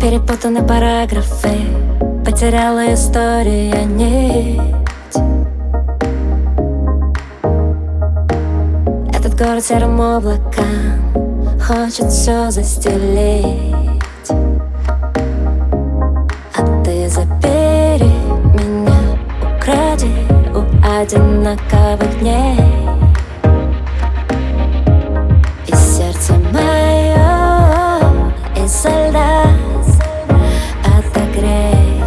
Перепутаны параграфы, потеряла история нить. Этот город серым облаком хочет все застелить. А ты забери меня, укради у одинаковых дней. И сердце мое из-за льда отогрей.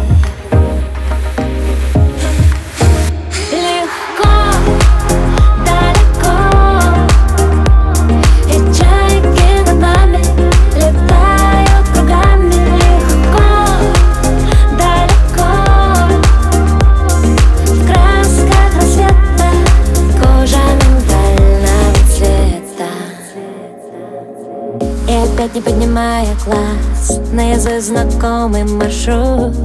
Легко, далеко, и чайки над нами летают кругами. Легко, далеко, в красках рассвета, кожа миндального цвета. И опять не поднимая глаз, наизусть знакомый маршрут.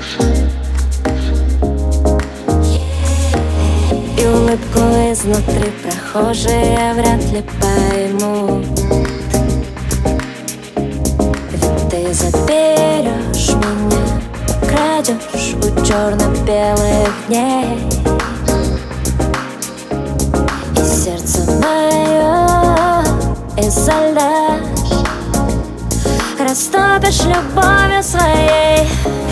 И улыбку изнутри прохожие вряд ли поймут. Ведь ты заберешь меня, крадешь у черно-белых дней. И сердце мое из-за льда растопишь любовью своей.